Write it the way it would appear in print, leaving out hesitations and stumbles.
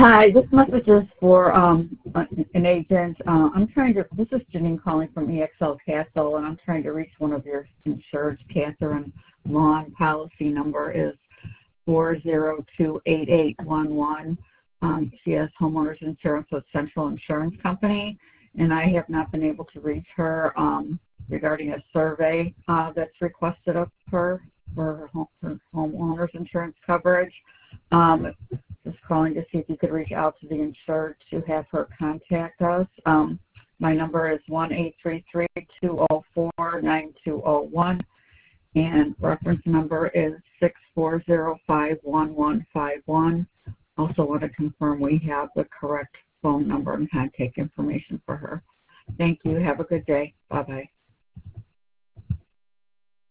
Hi, this message is for an agent. This is Janine calling from EXL Castle, and I'm trying to reach one of your insured. Catherine Lawn. Policy number is 4028811. She has homeowners insurance with Central Insurance Company, and I have not been able to reach her regarding a survey that's requested of her for her homeowners insurance coverage. Just calling to see if you could reach out to the insured to have her contact us. My number is 1-833-204-9201, and reference number is 640511151. Also want to confirm we have the correct phone number and contact information for her. Thank you. Have a good day. Bye-bye.